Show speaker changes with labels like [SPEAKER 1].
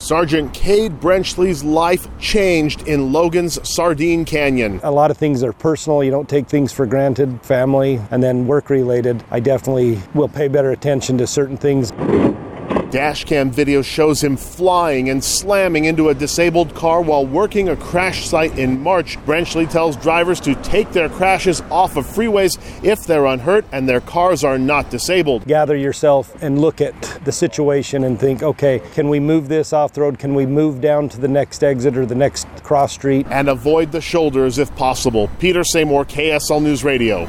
[SPEAKER 1] Sergeant Cade Brenchley's life changed in Logan's Sardine Canyon.
[SPEAKER 2] A lot of things are personal. You don't take things for granted, family, and then work-related. I definitely will pay better attention to certain things.
[SPEAKER 1] Dashcam video shows him flying and slamming into a disabled car while working a crash site in March. Brenchley tells drivers to take their crashes off of freeways if they're unhurt and their cars are not disabled.
[SPEAKER 2] Gather yourself and look at the situation and think, okay, can we move this off the road? Can we move down to the next exit or the next cross street?
[SPEAKER 1] And avoid the shoulders if possible. Peter Seymour, KSL News Radio.